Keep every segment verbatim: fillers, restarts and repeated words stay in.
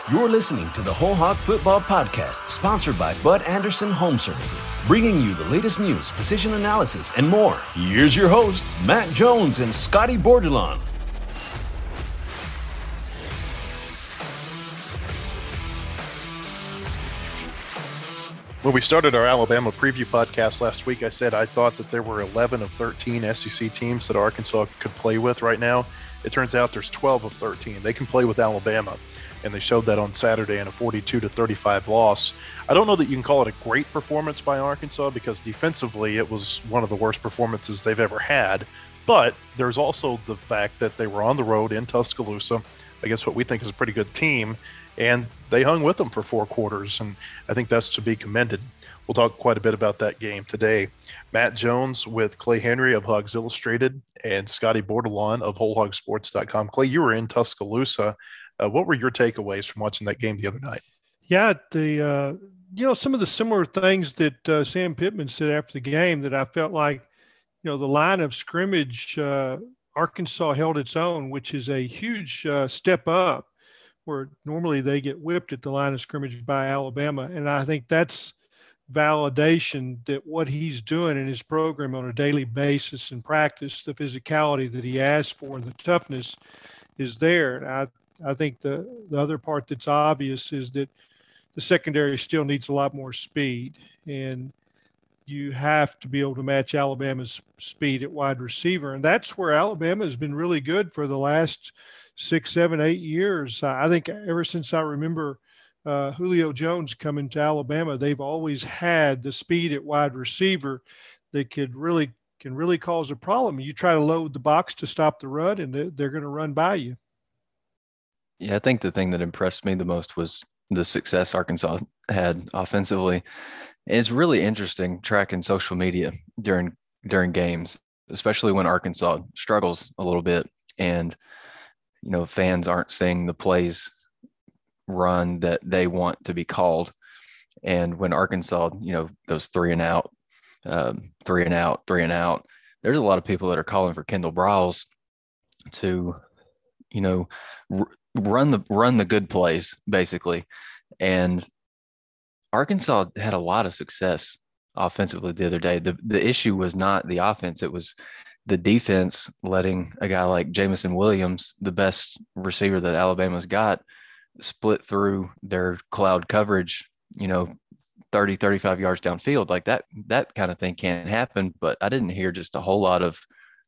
You're listening to the Whole Hog Football Podcast, sponsored by Bud Anderson Home Services, bringing you the latest news, position analysis, and more. Here's your hosts, Matt Jones and Scotty Bordelon. When we started our Alabama preview podcast last week, I said I thought that there were eleven of thirteen S E C teams that Arkansas could play with right now. It turns out there's twelve of thirteen. They can play with Alabama, and they showed that on Saturday in a forty-two to thirty-five loss. I don't know that you can call it a great performance by Arkansas because defensively it was one of the worst performances they've ever had. But there's also the fact that they were on the road in Tuscaloosa against what we think is a pretty good team, and they hung with them for four quarters, and I think that's to be commended. We'll talk quite a bit about that game today. Matt Jones with Clay Henry of Hogs Illustrated and Scotty Bordelon of whole hog sports dot com. Clay, you were in Tuscaloosa. Uh, what were your takeaways from watching that game the other night? Yeah, the uh, you know, some of the similar things that uh, Sam Pittman said after the game that I felt like, you know, the line of scrimmage, uh, Arkansas held its own, which is a huge uh, step up where normally they get whipped at the line of scrimmage by Alabama. And I think that's validation that what he's doing in his program on a daily basis in practice, the physicality that he asks for and the toughness is there. And I I think the, the other part that's obvious is that the secondary still needs a lot more speed, and you have to be able to match Alabama's speed at wide receiver. And that's where Alabama has been really good for the last six, seven, eight years. I think ever since I remember uh, Julio Jones coming to Alabama, they've always had the speed at wide receiver that could really can really cause a problem. You try to load the box to stop the run, and they're, they're going to run by you. Yeah, I think the thing that impressed me the most was the success Arkansas had offensively. And it's really interesting tracking social media during during games, especially when Arkansas struggles a little bit and, you know, fans aren't seeing the plays run that they want to be called. And when Arkansas, you know, goes three and out, um, three and out, three and out, there's a lot of people that are calling for Kendall Briles to, you know, r- run the run the good plays basically. And Arkansas had a lot of success offensively the other day. The the issue was not the offense, it was the defense letting a guy like Jameson Williams, the best receiver that Alabama's got, split through their cloud coverage, you know, thirty, thirty-five yards downfield. Like that that kind of thing can't happen. But I didn't hear just a whole lot of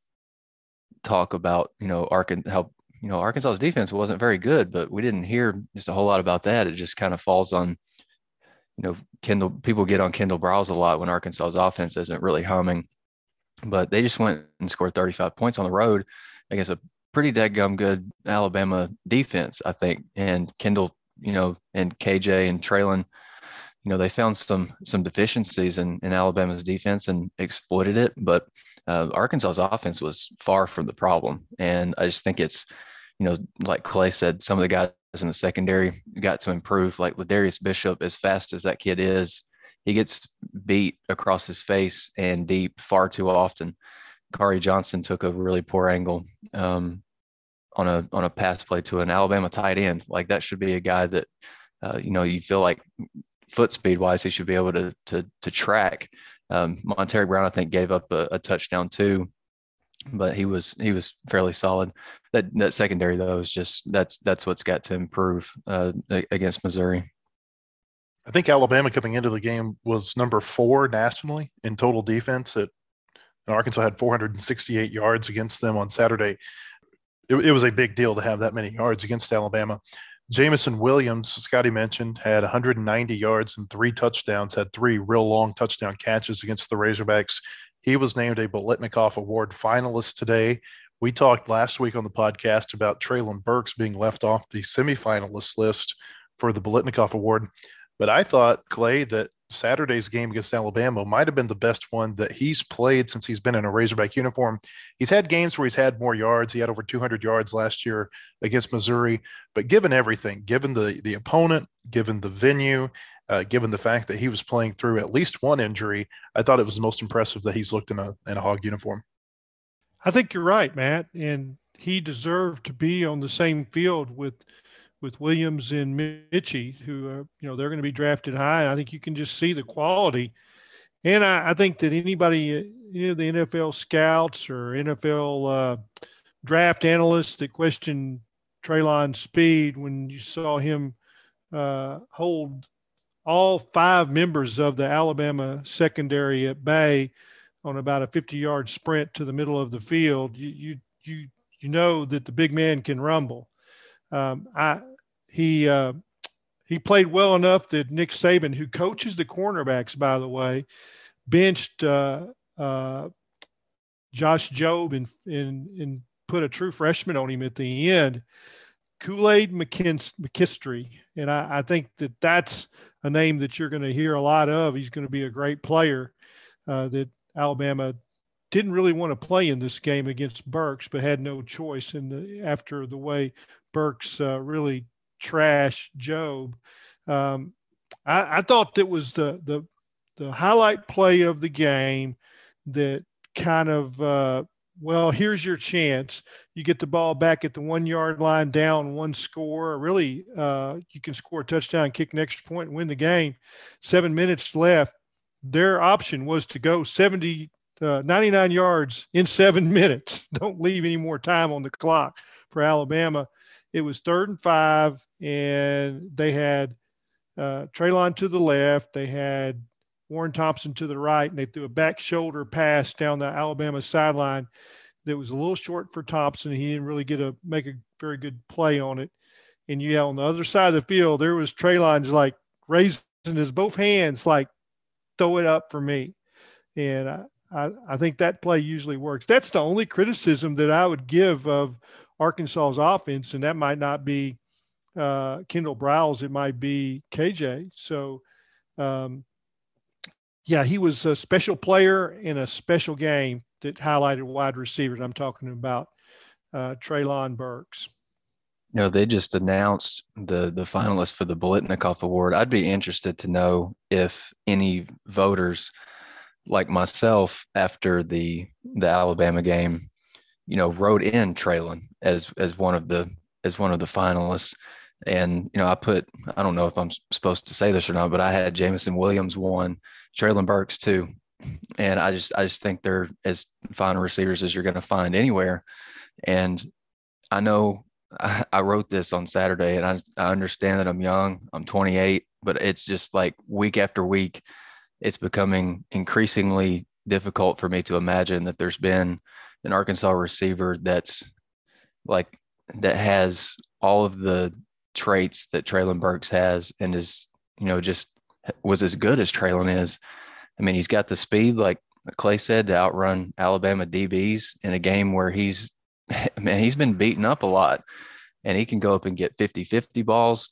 talk about, you know, Arkansas, how you know, Arkansas's defense wasn't very good, but we didn't hear just a whole lot about that. It just kind of falls on, you know, Kendall. People get on Kendall Briles a lot when Arkansas's offense isn't really humming, but they just went and scored thirty-five points on the road against a pretty dadgum good Alabama defense, I think. And Kendall, you know, and K J and Traylon, you know, they found some some deficiencies in, in Alabama's defense and exploited it. But uh, Arkansas's offense was far from the problem. And I just think it's, you know, like Clay said, some of the guys in the secondary got to improve. Like Ladarius Bishop, as fast as that kid is, he gets beat across his face and deep far too often. Kari Johnson took a really poor angle um, on a on a pass play to an Alabama tight end. Like that should be a guy that, uh, you know, you feel like foot speed wise, he should be able to to to track. Um, Monterey Brown, I think, gave up a, a touchdown too, but he was he was fairly solid. That that secondary though is just that's that's what's got to improve uh, against Missouri. I think Alabama coming into the game was number four nationally in total defense. It, Arkansas had four hundred sixty-eight yards against them on Saturday. It, it was a big deal to have that many yards against Alabama. Jameson Williams, Scotty mentioned, had one hundred ninety yards and three touchdowns, had three real long touchdown catches against the Razorbacks. He was named a Biletnikoff Award finalist today. We talked last week on the podcast about Treylon Burks being left off the semifinalist list for the Biletnikoff Award. But I thought, Clay, that Saturday's game against Alabama might have been the best one that he's played since he's been in a Razorback uniform. He's had games where he's had more yards. He had over two hundred yards last year against Missouri. But given everything, given the, the opponent, given the venue, uh, given the fact that he was playing through at least one injury, I thought it was the most impressive that he's looked in a in a Hog uniform. I think you're right, Matt. And he deserved to be on the same field with with Williams and Mitchie, who are, you know, they're going to be drafted high. And I think you can just see the quality. And I, I think that anybody, you know, the N F L scouts or N F L uh, draft analysts that question Treylon's speed, when you saw him uh, hold all five members of the Alabama secondary at bay on about a fifty-yard sprint to the middle of the field, you you you you know that the big man can rumble. Um, I he uh, he played well enough that Nick Saban, who coaches the cornerbacks, by the way, benched uh, uh, Josh Jobe and and and put a true freshman on him at the end, Kool-Aid McKinstry, and I, I think that that's a name that you're going to hear a lot of. He's going to be a great player uh, that Alabama didn't really want to play in this game against Burks, but had no choice. And the, after the way Burks uh, really trashed Jobe, um, I, I thought that was the the the highlight play of the game. That kind of uh, well, here's your chance. You get the ball back at the one-yard line, down one score. Really, uh, you can score a touchdown, kick an extra point, and win the game. Seven minutes left. Their option was to go seventy, uh, ninety-nine yards in seven minutes. Don't leave any more time on the clock for Alabama. It was third and five, and they had uh, Treylon to the left. They had Warren Thompson to the right, and they threw a back shoulder pass down the Alabama sideline that was a little short for Thompson. He didn't really get a make a very good play on it. And yeah, on the other side of the field, there was Treylon's like raising his both hands, like, throw it up for me. And I, I, I think that play usually works. That's the only criticism that I would give of Arkansas's offense, and that might not be uh, Kendall Briles. It might be K J. So, um, yeah, he was a special player in a special game that highlighted wide receivers. I'm talking about uh, Treylon Burks. You know, they just announced the the finalists for the Biletnikoff Award. I'd be interested to know if any voters like myself after the the Alabama game, you know, wrote in Treylon as as one of the as one of the finalists. And, you know, I put, I don't know if I'm supposed to say this or not, but I had Jameson Williams one, Treylon Burks two. And I just, I just think they're as fine receivers as you're going to find anywhere. And I know I, I wrote this on Saturday, and I, I understand that I'm young, I'm twenty-eight, but it's just like week after week, it's becoming increasingly difficult for me to imagine that there's been an Arkansas receiver that's like, that has all of the traits that Treylon Burks has and is, you know, just was as good as Treylon is. I mean, he's got the speed, like Clay said, to outrun Alabama D Bs in a game where he's, man, he's been beaten up a lot, and he can go up and get fifty-fifty balls,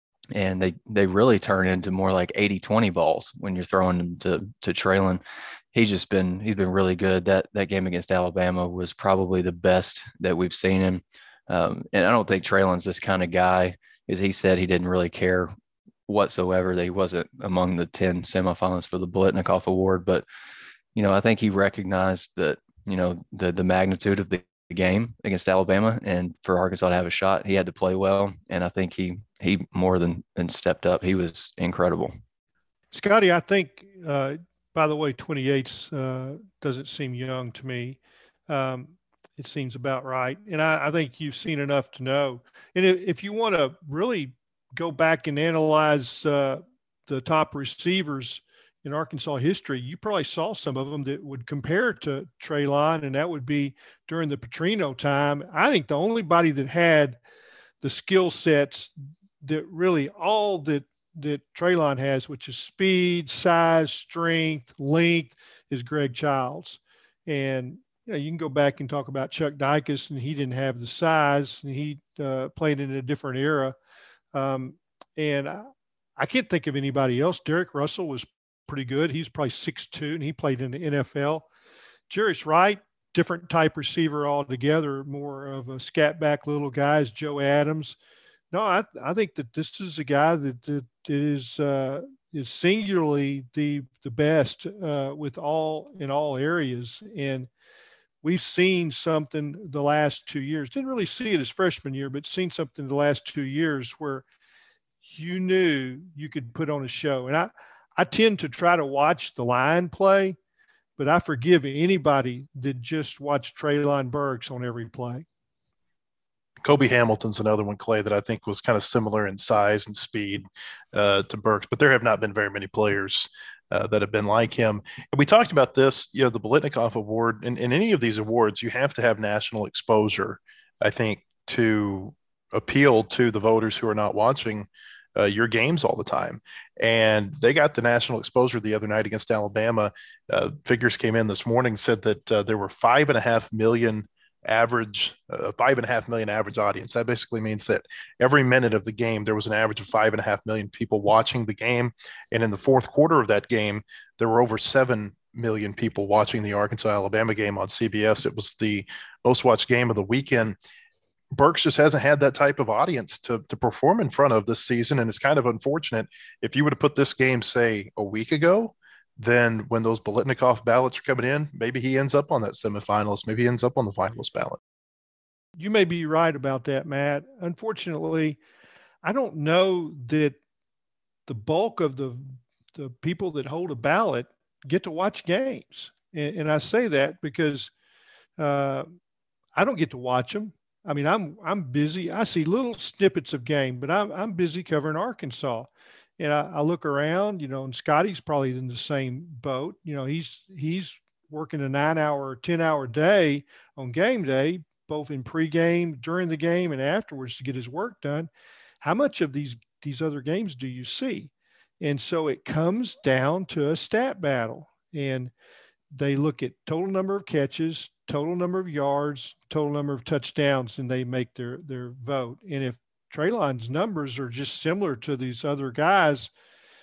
and they, they really turn into more like eighty twenty balls when you're throwing them to, to Treylon. He's just been, he's been really good. That, that game against Alabama was probably the best that we've seen him. Um, and I don't think Treylon's this kind of guy. As he said, he didn't really care whatsoever that he wasn't among the ten semifinalists for the Biletnikoff Award. But, you know, I think he recognized that, you know, the the magnitude of the game against Alabama, and for Arkansas to have a shot, he had to play well. And I think he he more than, than stepped up. He was incredible. Scotty, I think, uh, by the way, twenty-eight uh, doesn't seem young to me. Um, It seems about right. And I, I think you've seen enough to know. And if, if you want to really go back and analyze uh, the top receivers in Arkansas history, you probably saw some of them that would compare to Treylon, and that would be during the Petrino time. I think the only body that had the skill sets that really all that that Treylon has, which is speed, size, strength, length, is Greg Childs. And you know, you can go back and talk about Chuck Dykes, and he didn't have the size, and he uh, played in a different era. Um, and I, I can't think of anybody else. Derek Russell was pretty good. He's probably six two, and he played in the N F L. Jarius Wright, different type receiver altogether, more of a scat back little guy as Joe Adams. No, I, I think that this is a guy that, that is uh, is singularly the the best uh, with all in all areas. And we've seen something the last two years. Didn't really see it his freshman year, but seen something the last two years where you knew you could put on a show. And I, I tend to try to watch the line play, but I forgive anybody that just watch Treylon Burks on every play. Kobe Hamilton's another one, Clay, that I think was kind of similar in size and speed uh, to Burks, but there have not been very many players uh, that have been like him. And we talked about this, you know, the Biletnikoff Award, and in any of these awards, you have to have national exposure, I think, to appeal to the voters who are not watching uh, your games all the time. And they got the national exposure the other night against Alabama. Uh, figures came in this morning, said that uh, there were five and a half million average, uh, five and a half million average audience. That basically means that every minute of the game, there was an average of five and a half million people watching the game. And in the fourth quarter of that game, there were over seven million people watching the Arkansas-Alabama game on C B S. It was the most watched game of the weekend. Burks just hasn't had that type of audience to, to perform in front of this season. And it's kind of unfortunate. If you would have put this game, say, a week ago, then when those Biletnikoff ballots are coming in, maybe he ends up on that semifinalist. Maybe he ends up on the finalist ballot. You may be right about that, Matt. Unfortunately, I don't know that the bulk of the the people that hold a ballot get to watch games. And, and I say that because uh, I don't get to watch them. I mean, I'm I'm busy. I see little snippets of game, but I'm I'm busy covering Arkansas. And I, I look around, you know, and Scotty's probably in the same boat. You know, he's he's working a nine-hour, ten-hour day on game day, both in pregame, during the game, and afterwards to get his work done. How much of these these other games do you see? And so it comes down to a stat battle. And they look at total number of catches, total number of yards, total number of touchdowns, and they make their their vote. And if Treylon's numbers are just similar to these other guys,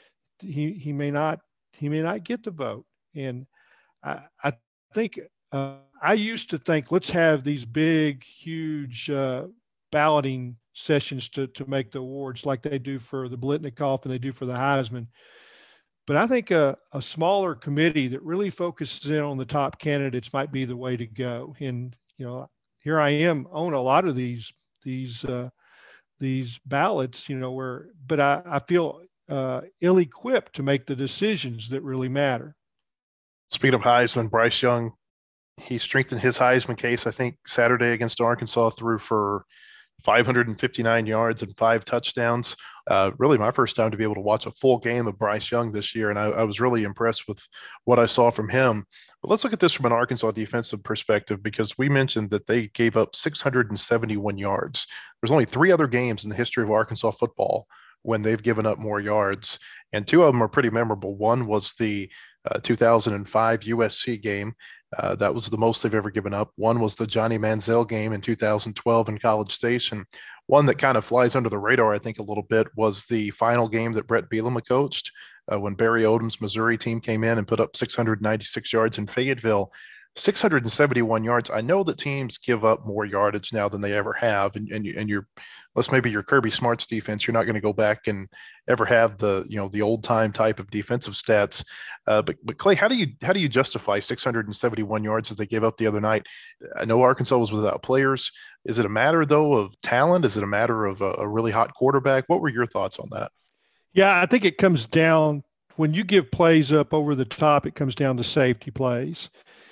he he may not he may not get the vote. And I I think uh, I used to think let's have these big, huge uh, balloting sessions to to make the awards like they do for the Biletnikoff and they do for the Heisman. But I think a, a smaller committee that really focuses in on the top candidates might be the way to go. And you know, here I am on a lot of these these. Uh, these ballots, you know, where, but I, I feel uh, ill-equipped to make the decisions that really matter. Speaking of Heisman, Bryce Young, he strengthened his Heisman case, I think, Saturday against Arkansas, threw for five hundred fifty-nine yards and five touchdowns. Uh, really my first time to be able to watch a full game of Bryce Young this year, and I, I was really impressed with what I saw from him. But let's look at this from an Arkansas defensive perspective, because we mentioned that they gave up six hundred seventy-one yards. There's only three other games in the history of Arkansas football when they've given up more yards, and two of them are pretty memorable. One was the uh, two thousand five U S C game. Uh, that was the most they've ever given up. One was the Johnny Manziel game in two thousand twelve in College Station. One that kind of flies under the radar, I think, a little bit was the final game that Brett Bielema coached uh, when Barry Odom's Missouri team came in and put up six hundred ninety-six yards in Fayetteville. six hundred seventy-one yards. I know that teams give up more yardage now than they ever have, and and, you, and you're, let's maybe your Kirby Smart's defense, you're not going to go back and ever have the, you know, the old time type of defensive stats. Uh, but but Clay, how do you how do you justify six hundred seventy-one yards that they gave up the other night? I know Arkansas was without players. Is it a matter though of talent? Is it a matter of a, a really hot quarterback? What were your thoughts on that? Yeah, I think it comes down when you give plays up over the top. It comes down to safety plays.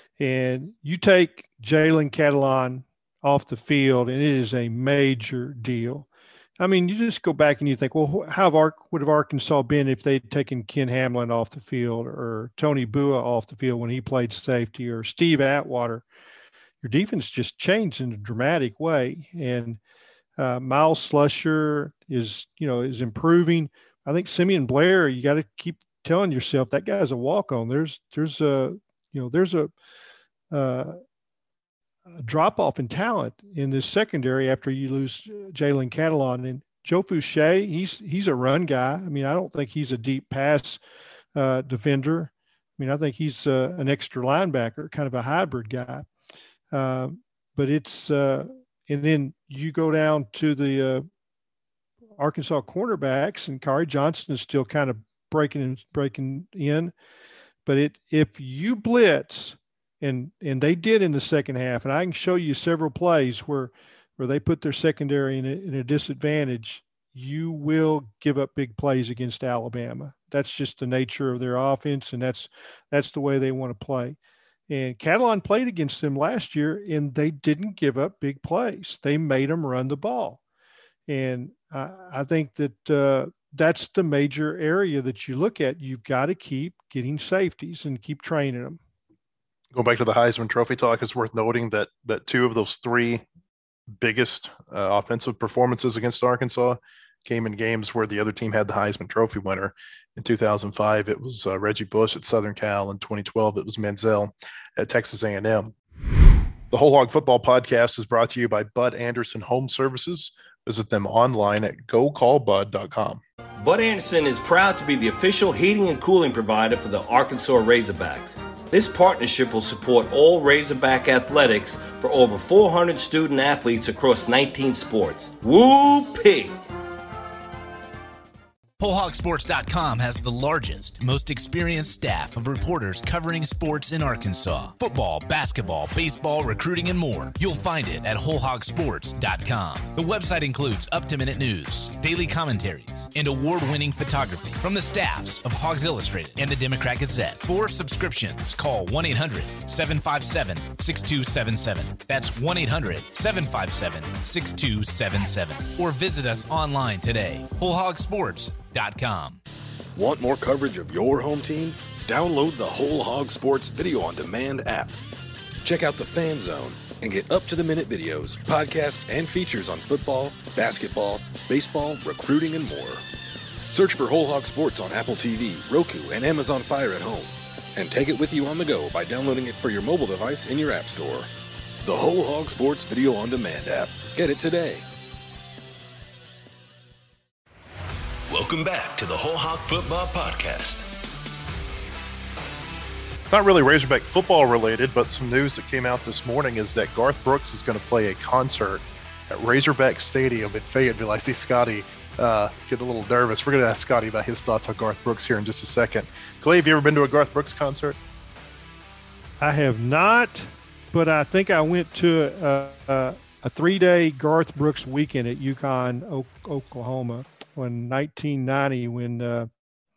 And you take Jalen Catalon off the field, and it is a major deal. I mean, you just go back and you think, well, how have Ar- would have Arkansas been if they'd taken Ken Hamlin off the field, or Tony Bua off the field when he played safety, or Steve Atwater? Your defense just changed in a dramatic way. And uh, Miles Slusher is, you know, is improving. I think Simeon Blair, you got to keep telling yourself that guy's a walk-on. There's, there's a, you know, there's a, uh, a drop-off in talent in this secondary after you lose Jalen Catalon. And Joe Fouché, he's he's a run guy. I mean, I don't think he's a deep pass uh, defender. I mean, I think he's uh, an extra linebacker, kind of a hybrid guy. Uh, but it's uh, – and then you go down to the uh, Arkansas cornerbacks, and Kari Johnson is still kind of breaking in, breaking in. But it if you blitz And and they did in the second half. And I can show you several plays where where they put their secondary in a, in a disadvantage. You will give up big plays against Alabama. That's just the nature of their offense, and that's that's the way they want to play. And Catalan played against them last year, and they didn't give up big plays. They made them run the ball. And I, I think that uh, that's the major area that you look at. You've got to keep getting safeties and keep training them. Going back to the Heisman Trophy talk, it's worth noting that that two of those three biggest uh, offensive performances against Arkansas came in games where the other team had the Heisman Trophy winner. In two thousand five, it was uh, Reggie Bush at Southern Cal. In twenty twelve, it was Manziel at Texas A and M. The Whole Hog Football Podcast is brought to you by Bud Anderson Home Services. Visit them online at go call bud dot com. Bud Anderson is proud to be the official heating and cooling provider for the Arkansas Razorbacks. This partnership will support all Razorback athletics for over four hundred student athletes across nineteen sports. Woo-pig! whole hog sports dot com has the largest, most experienced staff of reporters covering sports in Arkansas. Football, basketball, baseball, recruiting, and more. You'll find it at whole hog sports dot com. The website includes up-to-minute news, daily commentaries, and award-winning photography from the staffs of Hogs Illustrated and the Democrat Gazette. For subscriptions, call one eight hundred seven five seven six two seven seven. That's one eight hundred seven five seven six two seven seven. Or visit us online today, whole hog sports dot com. Want more coverage of your home team? Download the Whole Hog Sports Video on Demand app. Check out the Fan Zone and get up-to-the-minute videos, podcasts, and features on football, basketball, baseball, recruiting, and more. Search for Whole Hog Sports on Apple T V, Roku, and Amazon Fire at home. And take it with you on the go by downloading it for your mobile device in your app store. The Whole Hog Sports Video on Demand app. Get it today. Welcome back to the Whole Hog Football Podcast. It's not really Razorback football related, but some news that came out this morning is that Garth Brooks is going to play a concert at Razorback Stadium in Fayetteville. I see Scotty uh, get a little nervous. We're going to ask Scotty about his thoughts on Garth Brooks here in just a second. Clay, have you ever been to a Garth Brooks concert? I have not, but I think I went to a, a, a three-day Garth Brooks weekend at Yukon, o- Oklahoma. In nineteen ninety, when uh,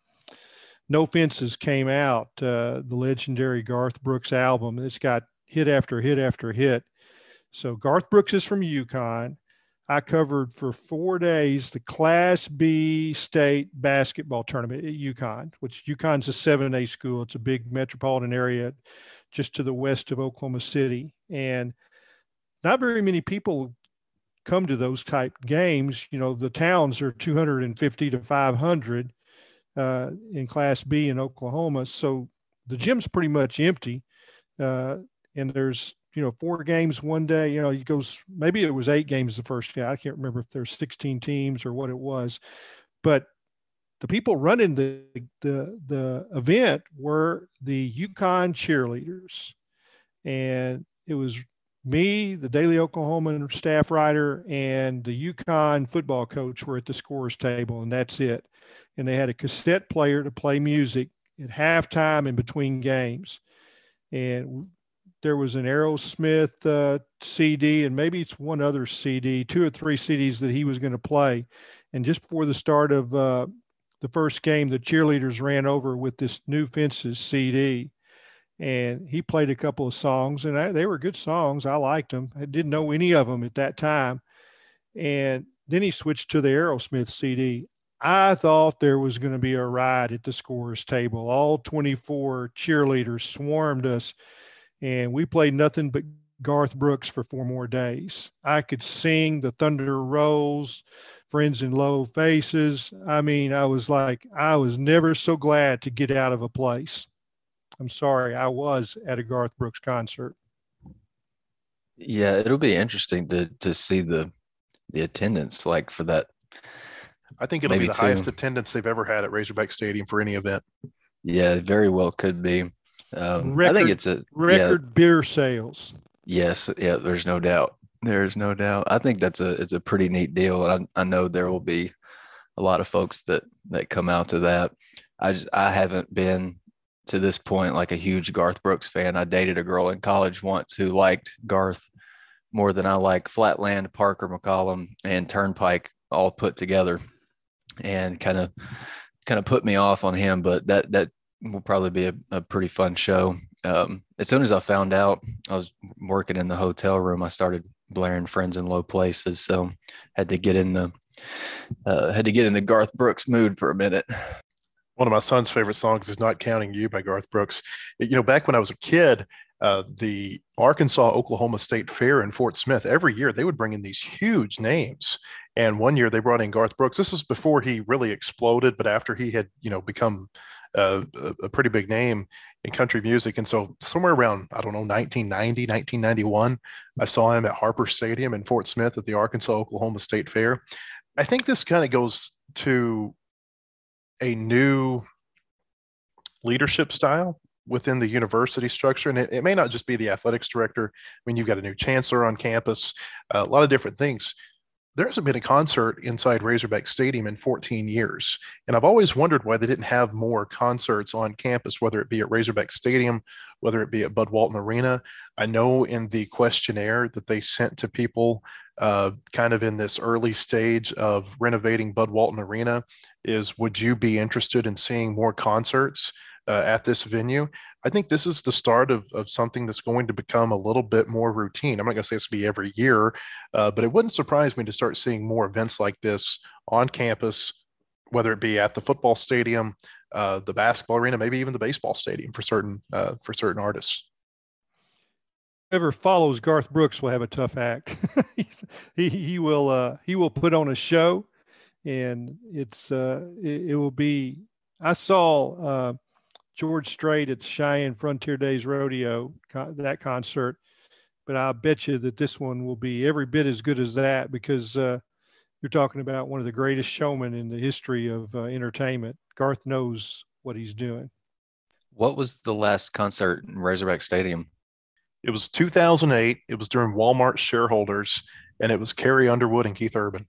No Fences came out, uh, the legendary Garth Brooks album, it's got hit after hit after hit. So Garth Brooks is from Yukon. I covered for four days the Class B state basketball tournament at Yukon, which Yukon's a seven A school. It's a big metropolitan area just to the west of Oklahoma City. And not very many people come to those type games. You know, the towns are two hundred fifty to five hundred uh, in Class B in Oklahoma. So the gym's pretty much empty. Uh, and there's, you know, four games one day, you know, it goes, maybe it was eight games the first day. I can't remember if there's sixteen teams or what it was, but the people running the, the, the event were the Yukon cheerleaders. And it was me, the Daily Oklahoman staff writer, and the Yukon football coach were at the scorer's table, and that's it. And they had a cassette player to play music at halftime and between games. And there was an Aerosmith uh, C D, and maybe it's one other C D, two or three C Ds that he was going to play. And just before the start of uh, the first game, the cheerleaders ran over with this New Fences C D. And he played a couple of songs, and I, they were good songs. I liked them. I didn't know any of them at that time. And then he switched to the Aerosmith C D. I thought there was going to be a riot at the scorer's table. All twenty-four cheerleaders swarmed us, and we played nothing but Garth Brooks for four more days. I could sing The Thunder Rolls, Friends in Low Faces. I mean, I was like, I was never so glad to get out of a place. I'm sorry, I was at a Garth Brooks concert. Yeah, it'll be interesting to to see the the attendance like for that. I think it'll Maybe be the two. highest attendance they've ever had at Razorback Stadium for any event. Yeah, very well could be. Um, record, I think it's a record yeah, beer sales. yes, yeah. There's no doubt. There's no doubt. I think that's a it's a pretty neat deal, and I, I know there will be a lot of folks that that come out to that. I just, I haven't been to this point like a huge Garth Brooks fan. I dated a girl in college once who liked Garth more than I like Flatland, Parker, McCollum, and Turnpike all put together, and kind of kind of put me off on him. But that that will probably be a, a pretty fun show. Um, as soon as I found out, I was working in the hotel room, I started blaring Friends in Low Places, so had to get in the uh, had to get in the Garth Brooks mood for a minute. One of my son's favorite songs is Not Counting You by Garth Brooks. You know, back when I was a kid, uh, the Arkansas Oklahoma State Fair in Fort Smith, every year they would bring in these huge names. And one year they brought in Garth Brooks. This was before he really exploded, but after he had, you know, become uh, a, a pretty big name in country music. And so somewhere around, I don't know, nineteen ninety, nineteen ninety-one, I saw him at Harper Stadium in Fort Smith at the Arkansas Oklahoma State Fair. I think this kind of goes to a new leadership style within the university structure. And it, it may not just be the athletics director. I mean, you've got a new chancellor on campus, uh, a lot of different things. There hasn't been a concert inside Razorback Stadium in fourteen years. And I've always wondered why they didn't have more concerts on campus, whether it be at Razorback Stadium, whether it be at Bud Walton Arena. I know in the questionnaire that they sent to people uh, kind of in this early stage of renovating Bud Walton Arena is, would you be interested in seeing more concerts uh, at this venue? I think this is the start of, of something that's going to become a little bit more routine. I'm not going to say it's going to be every year, uh, but it wouldn't surprise me to start seeing more events like this on campus, whether it be at the football stadium, uh, the basketball arena, maybe even the baseball stadium for certain uh, for certain artists. Whoever follows Garth Brooks will have a tough act. he he will uh, he will put on a show, and it's uh, it, it will be. I saw. Uh, George Strait at the Cheyenne Frontier Days Rodeo, that concert. But I bet you that this one will be every bit as good as that, because uh, you're talking about one of the greatest showmen in the history of uh, entertainment. Garth knows what he's doing. What was the last concert in Razorback Stadium? It was two thousand eight. It was during Walmart shareholders, and it was Carrie Underwood and Keith Urban.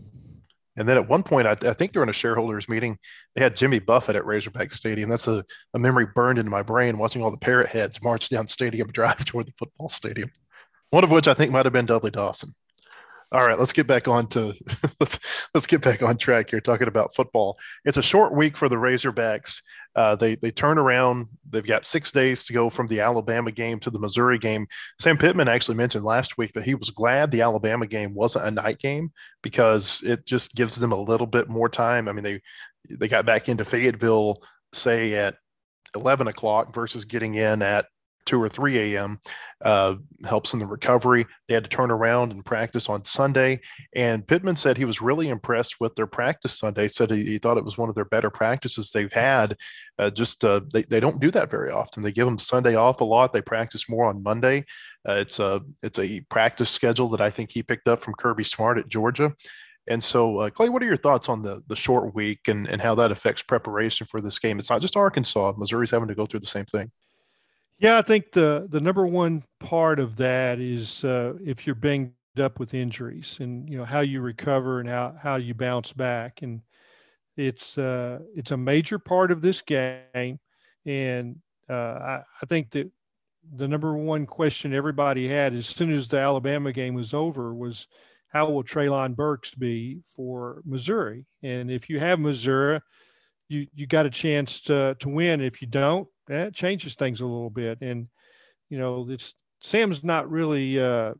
And then at one point, I, I think during a shareholders meeting, they had Jimmy Buffett at Razorback Stadium. That's a, a memory burned into my brain, watching all the Parrot heads march down Stadium Drive toward the football stadium, one of which I think might have been Dudley Dawson. All right, let's get back on to let's let's get back on track here, talking about football. It's a short week for the Razorbacks. Uh, they they turn around. They've got six days to go from the Alabama game to the Missouri game. Sam Pittman actually mentioned last week that he was glad the Alabama game wasn't a night game, because it just gives them a little bit more time. I mean, they they got back into Fayetteville, say at eleven o'clock versus getting in at two or three a.m. Uh, helps in the recovery. They had to turn around and practice on Sunday. And Pittman said he was really impressed with their practice Sunday, said he, he thought it was one of their better practices they've had. Uh, just uh, they, they don't do that very often. They give them Sunday off a lot. They practice more on Monday. Uh, it's a it's a practice schedule that I think he picked up from Kirby Smart at Georgia. And so, uh, Clay, what are your thoughts on the the short week and, and how that affects preparation for this game? It's not just Arkansas. Missouri's having to go through the same thing. Yeah, I think the the number one part of that is uh, if you're banged up with injuries, and you know how you recover and how how you bounce back, and it's uh, it's a major part of this game. And uh, I, I think that the number one question everybody had as soon as the Alabama game was over was, how will Treylon Burks be for Missouri? And if you have Missouri, you you got a chance to to win. If you don't, that changes things a little bit. And, you know, it's Sam's not really uh,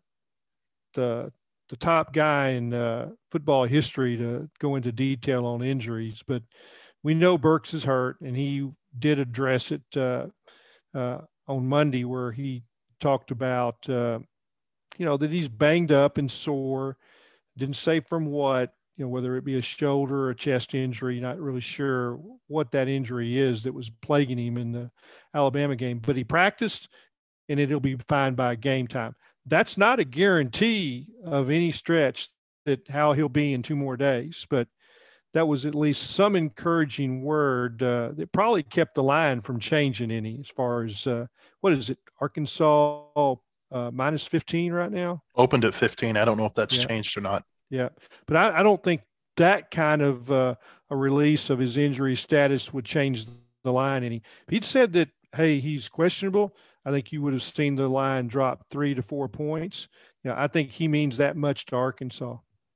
the the top guy in uh, football history to go into detail on injuries, but we know Burks is hurt, and he did address it uh, uh, on Monday, where he talked about, uh, you know, that he's banged up and sore, didn't say from what, you know, whether it be a shoulder or a chest injury, not really sure what that injury is that was plaguing him in the Alabama game, but he practiced and it'll be fine by game time. That's not a guarantee of any stretch that how he'll be in two more days, but that was at least some encouraging word uh, that probably kept the line from changing any, as far as uh, what is it, Arkansas uh, minus fifteen right now? Opened at fifteen. I don't know if that's yeah. changed or not. Yeah, but I, I don't think that kind of uh, a release of his injury status would change the line any. If he'd said that, hey, he's questionable, I think you would have seen the line drop three to four points. Yeah, I think he means that much to Arkansas.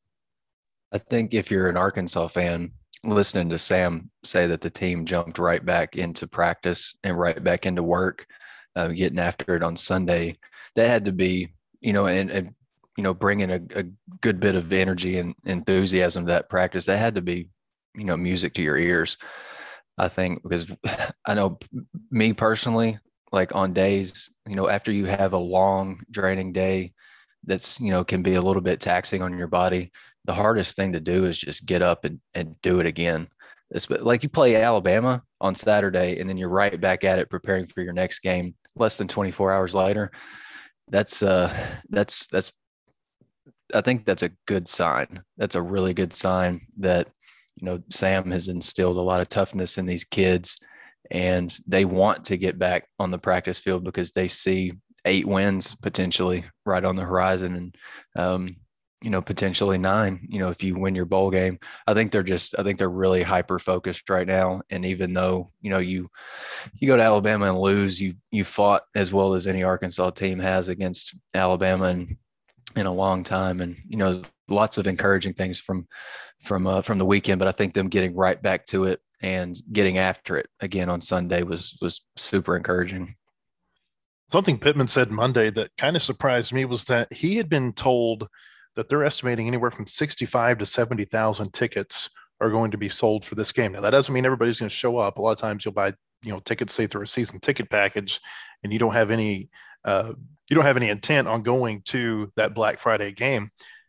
I think if you're an Arkansas fan, listening to Sam say that the team jumped right back into practice and right back into work, uh, getting after it on Sunday, that had to be, you know, and, and you know, bringing a, a good bit of energy and enthusiasm to that practice. That had to be, you know, music to your ears, I think, because I know me personally, like on days, you know, after you have a long draining day that's, you know, can be a little bit taxing on your body, the hardest thing to do is just get up and, and do it again. It's like you play Alabama on Saturday and then you're right back at it preparing for your next game less than twenty-four hours later. That's uh that's that's I think that's a good sign. That's a really good sign that, you know, Sam has instilled a lot of toughness in these kids, and they want to get back on the practice field because they see eight wins potentially right on the horizon, and um, you know, potentially nine, you know, if you win your bowl game. I think they're just, I think they're really hyper focused right now. And even though, you know, you, you go to Alabama and lose, you, you fought as well as any Arkansas team has against Alabama in, in a long time. And, you know, lots of encouraging things from, from, uh, from the weekend, but I think them getting right back to it and getting after it again on Sunday was, was super encouraging. Something Pittman said Monday that kind of surprised me was that he had been told that they're estimating anywhere from sixty-five to seventy thousand tickets are going to be sold for this game. Now, that doesn't mean everybody's going to show up. A lot of times you'll buy, you know, tickets, say through a season ticket package, and you don't have any, uh, you don't have any intent on going to that Black Friday game.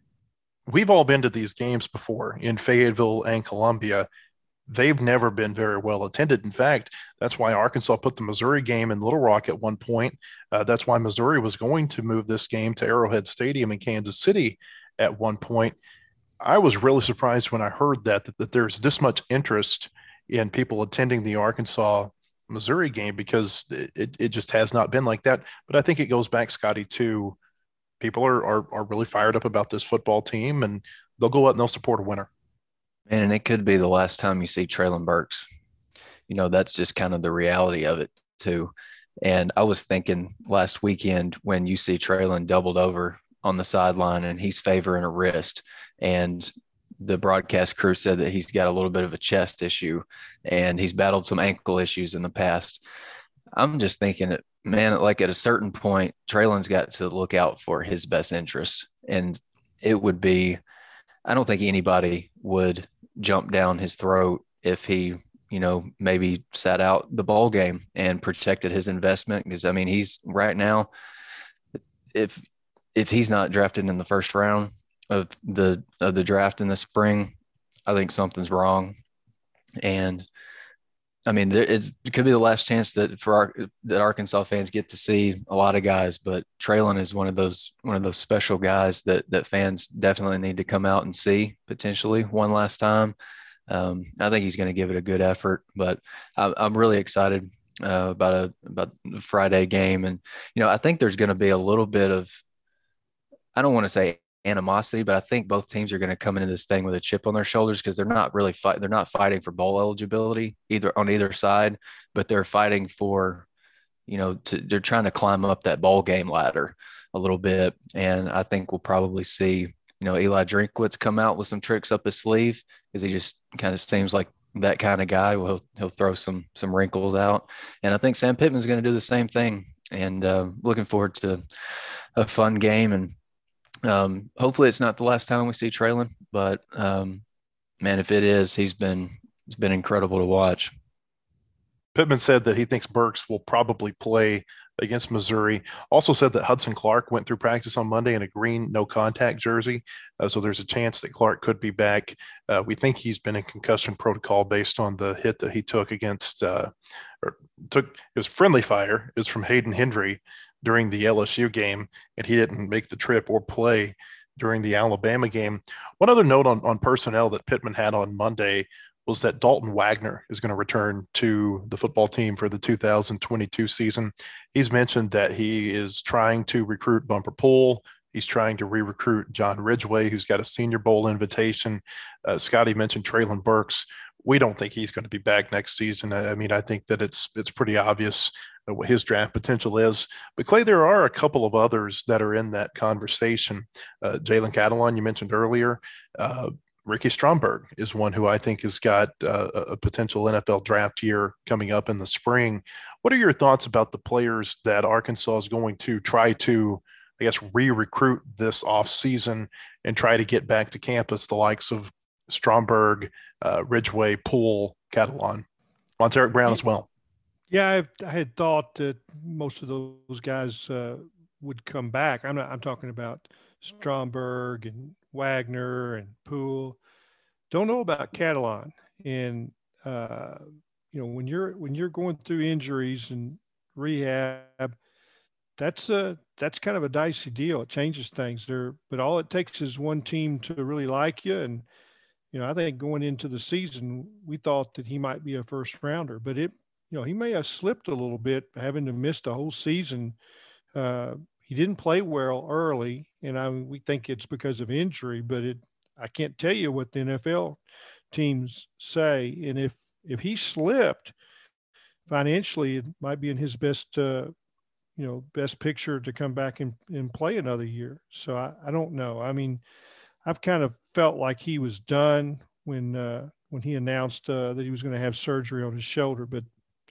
We've all been to these games before in Fayetteville and Columbia. They've never been very well attended. In fact, that's why Arkansas put the Missouri game in Little Rock at one point. Uh, that's why Missouri was going to move this game to Arrowhead Stadium in Kansas City at one point. I was really surprised when I heard that, that, that there's this much interest in people attending the Arkansas Missouri game, because it, it just has not been like that. But I think it goes back, Scotty, to people are, are, are really fired up about this football team, and they'll go out and they'll support a winner. Man, and it could be the last time you see Treylon Burks. You know, that's just kind of the reality of it too. And I was thinking last weekend when you see Treylon doubled over on the sideline and he's favoring a wrist, and the broadcast crew said that he's got a little bit of a chest issue and he's battled some ankle issues in the past. I'm just thinking, man, like at a certain point, Treylon's got to look out for his best interest. And it would be, I don't think anybody would jump down his throat if he, you know, maybe sat out the ball game and protected his investment. Because I mean, he's right now, if if he's not drafted in the first round of the of the draft in the spring, I think something's wrong. And I mean, there, it's, it could be the last chance that for our, that Arkansas fans get to see a lot of guys, but Treylon is one of those one of those special guys that that fans definitely need to come out and see potentially one last time. Um, I think he's going to give it a good effort, but I, I'm really excited uh, about a about the Friday game, and you know, I think there's going to be a little bit of, I don't want to say animosity, but I think both teams are going to come into this thing with a chip on their shoulders, because they're not really fight. They're not fighting for bowl eligibility either on either side, but they're fighting for, you know, to, they're trying to climb up that bowl game ladder a little bit. And I think we'll probably see, you know, Eli Drinkwitz come out with some tricks up his sleeve, because he just kind of seems like that kind of guy. Well, he'll, he'll throw some, some wrinkles out. And I think Sam Pittman's going to do the same thing. And uh, looking forward to a fun game. And Um, hopefully it's not the last time we see Treylon, but um, man, if it is, he's been, it's been incredible to watch. Pittman said that he thinks Burks will probably play against Missouri. Also said that Hudson Clark went through practice on Monday in a green no contact jersey. Uh, so there's a chance that Clark could be back. Uh, we think he's been in concussion protocol based on the hit that he took against, uh, or took his friendly fire is from Hayden Hendry during the L S U game, and he didn't make the trip or play during the Alabama game. One other note on, on personnel that Pittman had on Monday was that Dalton Wagner is going to return to the football team for the two thousand twenty-two season. He's mentioned that he is trying to recruit Bumper Pool. He's trying to re-recruit John Ridgeway, who's got a Senior Bowl invitation. Uh, Scotty mentioned Treylon Burks. we don't think he's going to be back next season. I, I mean, I think that it's it's pretty obvious what his draft potential is. But Clay, there are a couple of others that are in that conversation. Uh, Jalen Catalon, you mentioned earlier. Uh, Ricky Stromberg is one who I think has got uh, a potential N F L draft year coming up in the spring. What are your thoughts about the players that Arkansas is going to try to, I guess, re-recruit this offseason and try to get back to campus, the likes of Stromberg, uh, Ridgeway, Poole, Catalon, Monteric Brown as well? Yeah, I've, I had thought that most of those guys uh, would come back. I'm not. I'm talking about Stromberg and Wagner and Poole. Don't know about Catalon. And uh, you know, when you're when you're going through injuries and rehab, that's a that's kind of a dicey deal. It changes things there. But all it takes is one team to really like you. And you know, I think going into the season, we thought that he might be a first rounder, but it. You know, he may have slipped a little bit, having to miss the whole season. Uh, he didn't play well early, and I we think it's because of injury. But it, I can't tell you what the N F L teams say. And if if he slipped financially, it might be in his best, uh, you know, best picture to come back and, and play another year. So I, I don't know. I mean, I've kind of felt like he was done when uh, when he announced uh, that he was going to have surgery on his shoulder, but.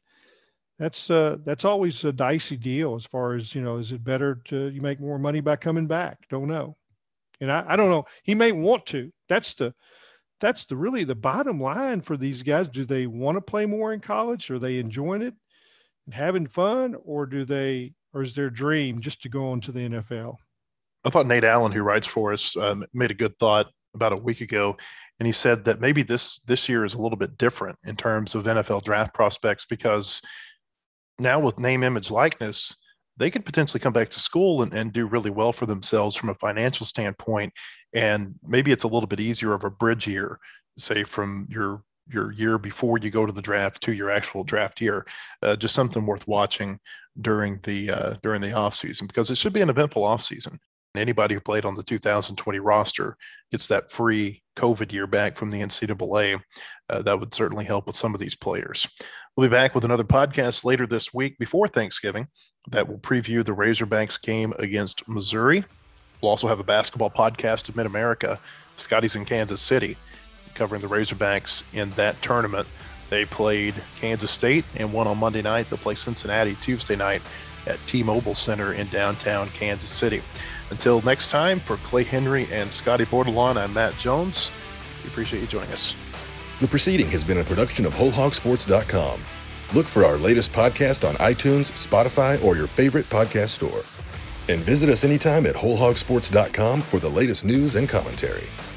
That's uh, that's always a dicey deal as far as, you know, is it better to you make more money by coming back? Don't know. And I, I don't know. He may want to. That's the that's the really the bottom line for these guys. Do they want to play more in college? Are they enjoying it and having fun? Or do they or is their dream just to go on to the N F L? I thought Nate Allen, who writes for us, um, made a good thought about a week ago. And he said that maybe this this year is a little bit different in terms of N F L draft prospects because now with name, image, likeness, they could potentially come back to school and, and do really well for themselves from a financial standpoint. And maybe it's a little bit easier of a bridge year, say from your your year before you go to the draft to your actual draft year. Uh, just something worth watching during the uh, during the offseason, because it should be an eventful offseason. Anybody who played on the two thousand twenty roster gets that free COVID year back from the N C double A. Uh, that would certainly help with some of these players. We'll be back with another podcast later this week before Thanksgiving that will preview the Razorbacks game against Missouri. We'll also have a basketball podcast of Mid-America, Scotty's in Kansas City, covering the Razorbacks in that tournament. They played Kansas State and won on Monday night. They'll play Cincinnati Tuesday night at T-Mobile Center in downtown Kansas City. Until next time, for Clay Henry and Scotty Bordelon, I'm Matt Jones. We appreciate you joining us. The proceeding has been a production of whole hog sports dot com. Look for our latest podcast on iTunes, Spotify, or your favorite podcast store. And visit us anytime at whole hog sports dot com for the latest news and commentary.